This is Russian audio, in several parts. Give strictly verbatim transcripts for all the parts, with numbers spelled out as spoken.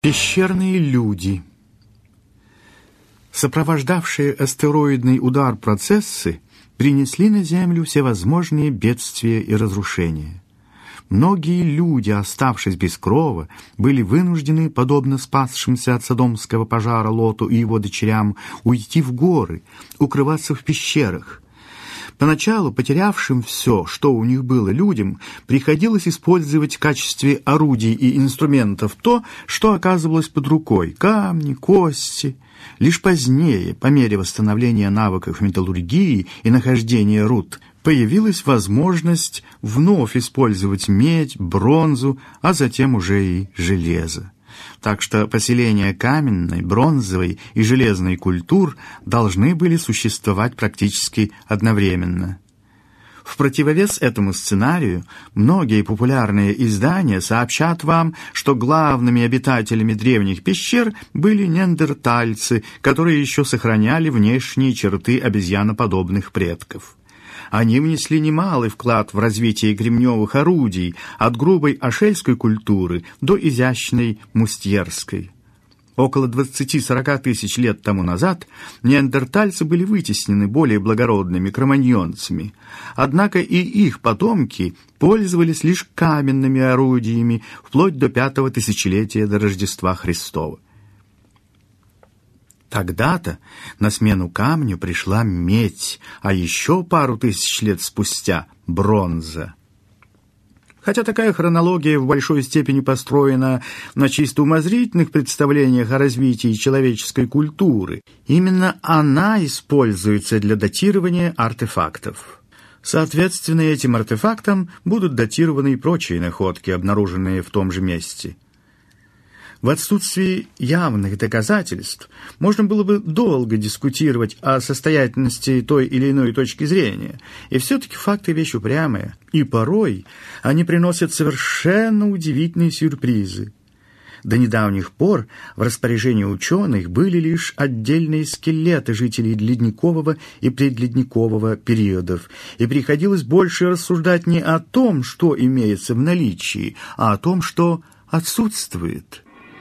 Пещерные люди. Сопровождавшие астероидный удар процессы принесли на Землю всевозможные бедствия и разрушения. Многие люди, оставшись без крова, были вынуждены, подобно спасшимся от содомского пожара Лоту и его дочерям, уйти в горы, укрываться в пещерах. Поначалу потерявшим все, что у них было людям, приходилось использовать в качестве орудий и инструментов то, что оказывалось под рукой – камни, кости. Лишь позднее, по мере восстановления навыков металлургии и нахождения руд, появилась возможность вновь использовать медь, бронзу, а затем уже и железо. Так что поселения каменной, бронзовой и железной культур должны были существовать практически одновременно. В противовес этому сценарию, многие популярные издания сообщат вам, что главными обитателями древних пещер были неандертальцы, которые еще сохраняли внешние черты обезьяноподобных предков. Они внесли немалый вклад в развитие кремневых орудий, от грубой ашельской культуры до изящной мустьерской. Около двадцати-сорока тысяч лет тому назад неандертальцы были вытеснены более благородными кроманьонцами, однако и их потомки пользовались лишь каменными орудиями вплоть до пятого тысячелетия до Рождества Христова. Тогда-то на смену камню пришла медь, а еще пару тысяч лет спустя – бронза. Хотя такая хронология в большой степени построена на чисто умозрительных представлениях о развитии человеческой культуры, именно она используется для датирования артефактов. Соответственно, этим артефактам будут датированы и прочие находки, обнаруженные в том же месте. В отсутствии явных доказательств можно было бы долго дискутировать о состоятельности той или иной точки зрения, и все-таки факты вещь упрямая, и порой они приносят совершенно удивительные сюрпризы. До недавних пор в распоряжении ученых были лишь отдельные скелеты жителей ледникового и предледникового периодов, и приходилось больше рассуждать не о том, что имеется в наличии, а о том, что отсутствует.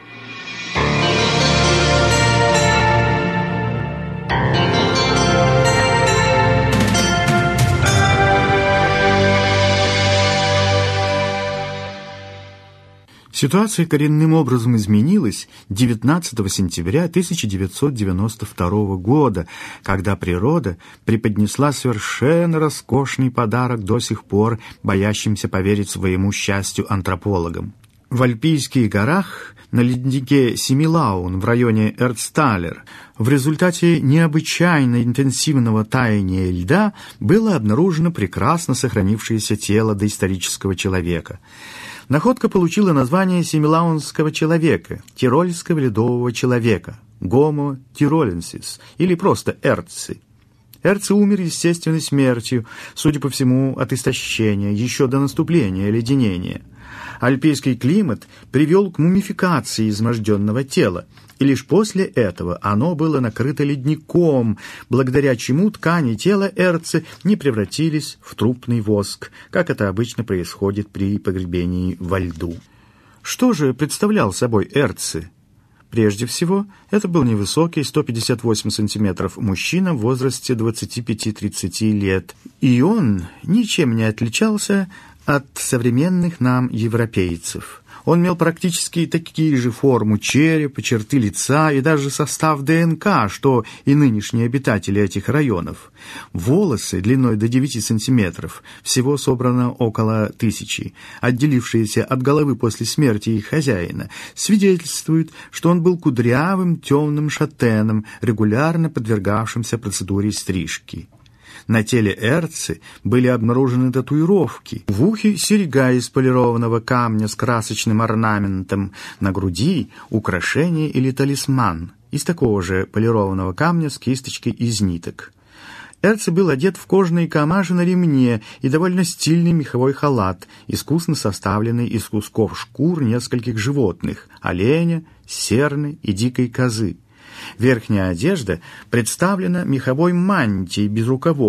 Ситуация коренным образом изменилась девятнадцатого сентября тысяча девятьсот девяносто второго года, когда природа преподнесла совершенно роскошный подарок до сих пор боящимся поверить своему счастью антропологам. В Альпийских горах на леднике Семилаун в районе Эрцталер в результате необычайно интенсивного таяния льда было обнаружено прекрасно сохранившееся тело доисторического человека. Находка получила название семилаунского человека, тирольского ледового человека, Homo tirolensis, или просто эрци. Эрци умер естественной смертью, судя по всему, от истощения, еще до наступления леденения. Альпийский климат привел к мумификации изможденного тела, и лишь после этого оно было накрыто ледником, благодаря чему ткани тела эрци не превратились в трупный воск, как это обычно происходит при погребении во льду. Что же представлял собой эрци? Прежде всего, это был невысокий, сто пятьдесят восемь сантиметров, мужчина в возрасте двадцати пяти-тридцати лет, и он ничем не отличался от современных нам европейцев. Он имел практически такие же форму черепа, черты лица и даже состав ДНК, что и нынешние обитатели этих районов. Волосы длиной до девяти сантиметров, всего собрано около тысячи, отделившиеся от головы после смерти их хозяина, свидетельствуют, что он был кудрявым темным шатеном, регулярно подвергавшимся процедуре стрижки. На теле эрци были обнаружены татуировки. В ухе серьга из полированного камня с красочным орнаментом, на груди украшение или талисман из такого же полированного камня с кисточкой из ниток. Эрци был одет в кожаные камажи на ремне и довольно стильный меховой халат, искусно составленный из кусков шкур нескольких животных – оленя, серны и дикой козы. Верхняя одежда представлена меховой мантией без рукавов,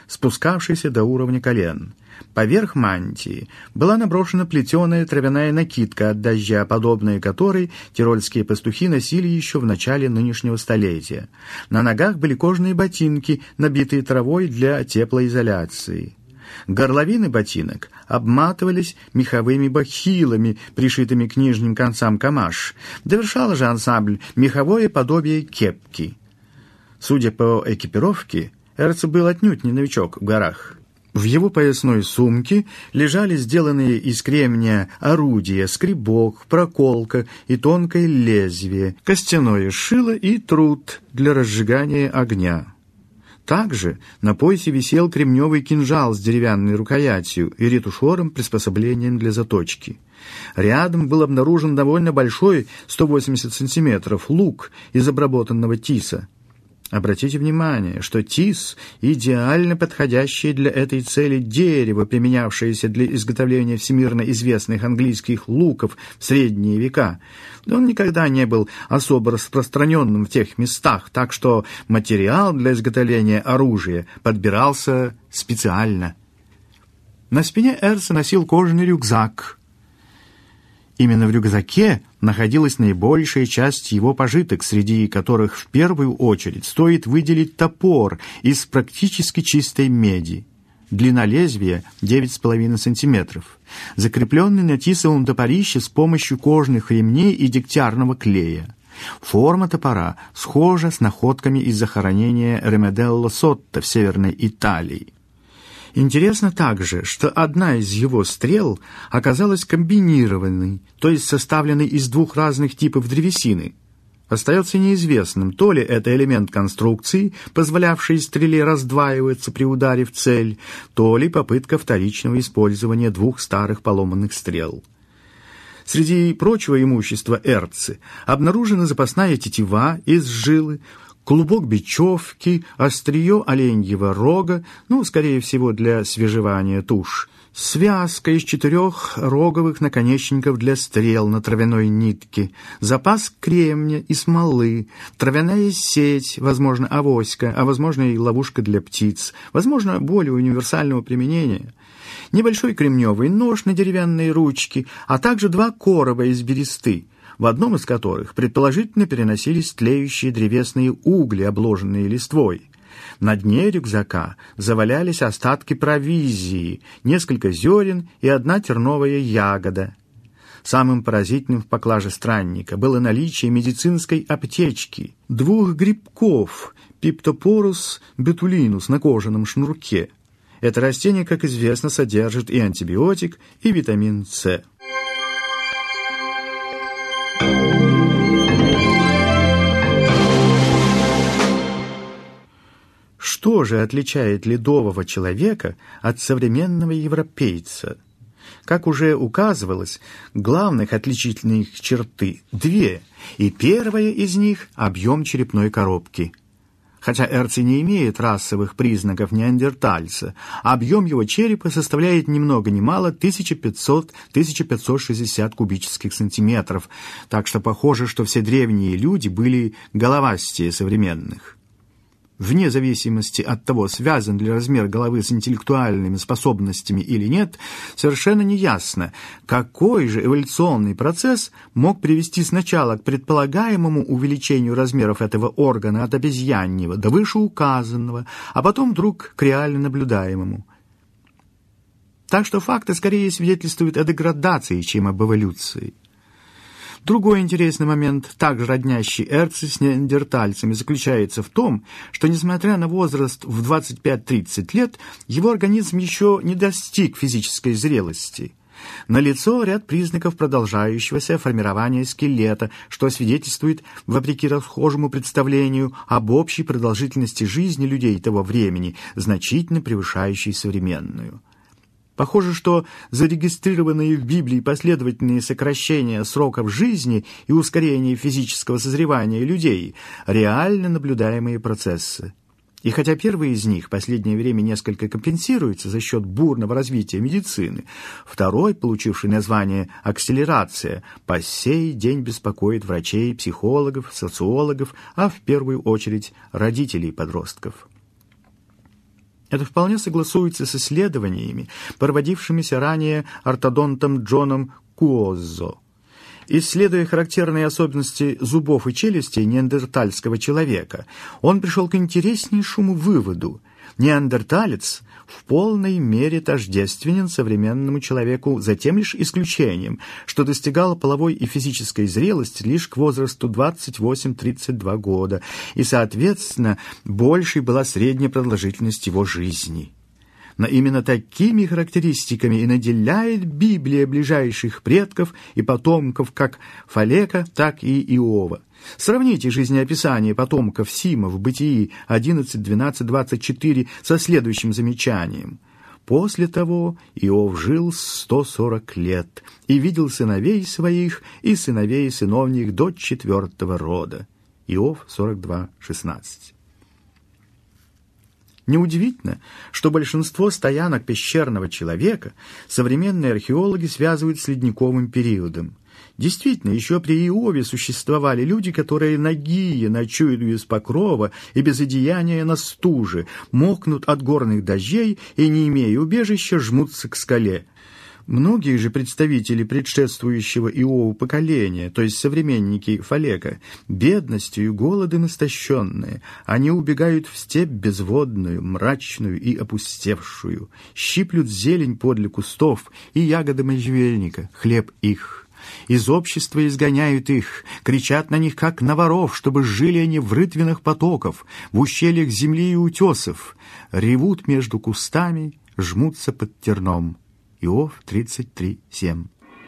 спускавшейся до уровня колен. Поверх мантии была наброшена плетеная травяная накидка от дождя, подобная которой тирольские пастухи носили еще в начале нынешнего столетия. На ногах были кожаные ботинки, набитые травой для теплоизоляции. Горловины ботинок обматывались меховыми бахилами, пришитыми к нижним концам камаш. Довершал же ансамбль меховое подобие кепки. Судя по экипировке, Эрци был отнюдь не новичок в горах. В его поясной сумке лежали сделанные из кремния орудия, скребок, проколка и тонкое лезвие, костяное шило и труд для разжигания огня. Также на поясе висел кремневый кинжал с деревянной рукоятью и ретушером, приспособлением для заточки. Рядом был обнаружен довольно большой, сто восемьдесят сантиметров, лук из обработанного тиса. Обратите внимание, что тис – идеально подходящее для этой цели дерево, применявшееся для изготовления всемирно известных английских луков в средние века. Он никогда не был особо распространенным в тех местах, так что материал для изготовления оружия подбирался специально. На спине Эрци носил кожаный рюкзак. Именно в рюкзаке находилась наибольшая часть его пожиток, среди которых в первую очередь стоит выделить топор из практически чистой меди. Длина лезвия девять с половиной сантиметров, закрепленный на тисовом топорище с помощью кожных ремней и дегтярного клея. Форма топора схожа с находками из захоронения Ремеделло Сотто в Северной Италии. Интересно также, что одна из его стрел оказалась комбинированной, то есть составленной из двух разных типов древесины. Остается неизвестным, то ли это элемент конструкции, позволявший стреле раздваиваться при ударе в цель, то ли попытка вторичного использования двух старых поломанных стрел. Среди прочего имущества Эрци обнаружена запасная тетива из жилы, клубок бечевки, острие оленьего рога, ну, скорее всего, для свежевания туш, связка из четырех роговых наконечников для стрел на травяной нитке, запас кремня и смолы, травяная сеть, возможно, авоська, а возможно и ловушка для птиц, возможно, более универсального применения, небольшой кремневый нож на деревянные ручки, а также два короба из бересты, в одном из которых, предположительно, переносились тлеющие древесные угли, обложенные листвой. На дне рюкзака завалялись остатки провизии, несколько зерен и одна терновая ягода. Самым поразительным в поклаже странника было наличие медицинской аптечки, двух грибков, пиптопорус бетулинус на кожаном шнурке. Это растение, как известно, содержит и антибиотик, и витамин С. Что же отличает ледового человека от современного европейца? Как уже указывалось, главных отличительных черты две, и первая из них – объем черепной коробки. Хотя Эрци не имеет расовых признаков неандертальца, объем его черепа составляет ни много ни мало тысяча пятьсот — тысяча пятьсот шестьдесят кубических сантиметров, так что похоже, что все древние люди были головастее современных. Вне зависимости от того, связан ли размер головы с интеллектуальными способностями или нет, совершенно неясно, какой же эволюционный процесс мог привести сначала к предполагаемому увеличению размеров этого органа от обезьяньего до вышеуказанного, а потом вдруг к реально наблюдаемому. Так что факты скорее свидетельствуют о деградации, чем об эволюции. Другой интересный момент, также роднящий Эрци с неандертальцами, заключается в том, что, несмотря на возраст в двадцать пять — тридцать лет, его организм еще не достиг физической зрелости. Налицо ряд признаков продолжающегося формирования скелета, что свидетельствует, вопреки расхожему представлению, об общей продолжительности жизни людей того времени, значительно превышающей современную. Похоже, что зарегистрированные в Библии последовательные сокращения сроков жизни и ускорение физического созревания людей – реально наблюдаемые процессы. И хотя первый из них в последнее время несколько компенсируется за счет бурного развития медицины, второй, получивший название акселерация, по сей день беспокоит врачей, психологов, социологов, а в первую очередь родителей подростков. Это вполне согласуется с исследованиями, проводившимися ранее ортодонтом Джоном Куоззо. Исследуя характерные особенности зубов и челюстей неандертальского человека, он пришел к интереснейшему выводу. Неандерталец в полной мере тождественен современному человеку за тем лишь исключением, что достигал половой и физической зрелости лишь к возрасту двадцать восемь — тридцать два года, и, соответственно, большей была средняя продолжительность его жизни. Но именно такими характеристиками и наделяет Библия ближайших предков и потомков как Фалека, так и Иова. Сравните жизнеописание потомков Сима в Бытии одиннадцать, двенадцать, двадцать четыре со следующим замечанием. «После того Иов жил сто сорок лет и видел сыновей своих и сыновей сыновних до четвертого рода». Иов сорок два, шестнадцать. Неудивительно, что большинство стоянок пещерного человека современные археологи связывают с ледниковым периодом. Действительно, еще при Иове существовали люди, которые нагие ночуют без покрова и без одеяния на стуже, мокнут от горных дождей и, не имея убежища, жмутся к скале. Многие же представители предшествующего Иову поколения, то есть современники Фалека, бедностью и голодом истощенные, они убегают в степь безводную, мрачную и опустевшую, щиплют зелень подле кустов и ягоды можжевельника, хлеб их. Из общества изгоняют их, кричат на них, как на воров, чтобы жили они в рытвинах потоков, в ущельях земли и утесов, ревут между кустами, жмутся под терном. Иов тридцать три, семь.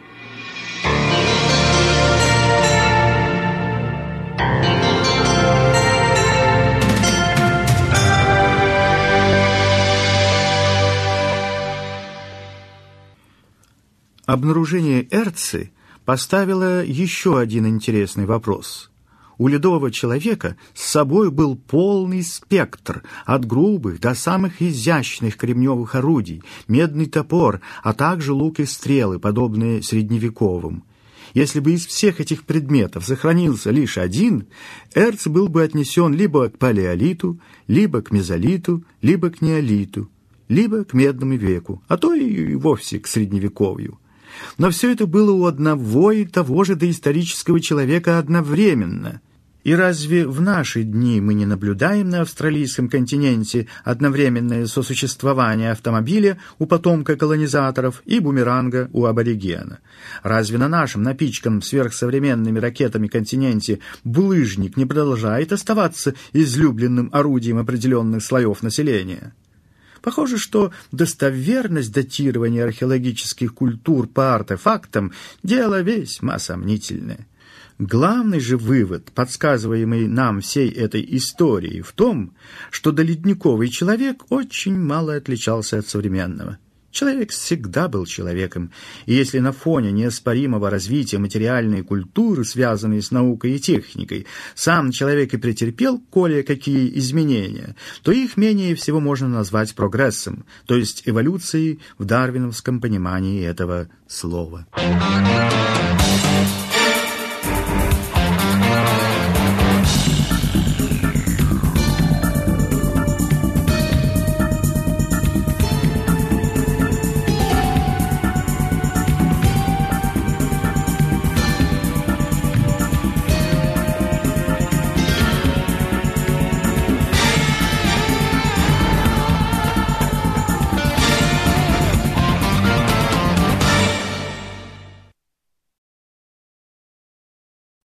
Обнаружение Эрцы поставило еще один интересный вопрос. У ледового человека с собой был полный спектр, от грубых до самых изящных кремневых орудий, медный топор, а также лук и стрелы, подобные средневековым. Если бы из всех этих предметов сохранился лишь один, Эрц был бы отнесен либо к палеолиту, либо к мезолиту, либо к неолиту, либо к медному веку, а то и вовсе к средневековью. Но все это было у одного и того же доисторического человека одновременно. И разве в наши дни мы не наблюдаем на австралийском континенте одновременное сосуществование автомобиля у потомка колонизаторов и бумеранга у аборигена? Разве на нашем напичканном сверхсовременными ракетами континенте булыжник не продолжает оставаться излюбленным орудием определенных слоев населения? Похоже, что достоверность датирования археологических культур по артефактам – дело весьма сомнительное. Главный же вывод, подсказываемый нам всей этой историей, в том, что доледниковый человек очень мало отличался от современного. Человек всегда был человеком, и если на фоне неоспоримого развития материальной культуры, связанной с наукой и техникой, сам человек и претерпел кое-какие изменения, то их менее всего можно назвать прогрессом, то есть эволюцией в дарвиновском понимании этого слова.